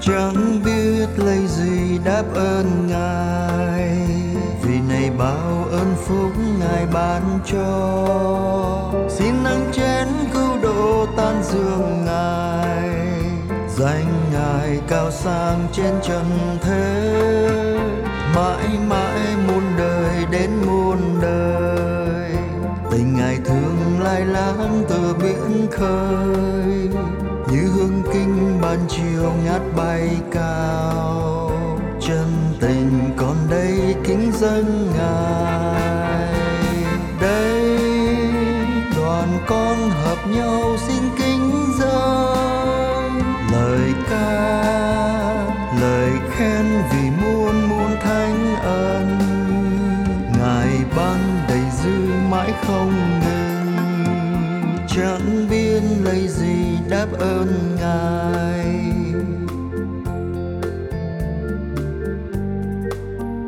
chẳng biết lấy gì đáp ơn Ngài, vì này bao ơn phúc Ngài ban cho. Xin nâng chén cứu độ tan dương Ngài, danh Ngài cao sang trên trần thế, mãi mãi muôn đời đến muôn đời. Tình Ngài thương lai láng từ biển khơi, như hương kinh ban chiều ngát bay cao. Chân tình còn đây kính dâng Ngài, đây đoàn con hợp nhau xin kính dâng lời ca, lời khen vì muôn muôn thánh ân. Ngài ban đầy dư mãi không ngừng, chẳng biết lấy gì đáp ơn Ngài,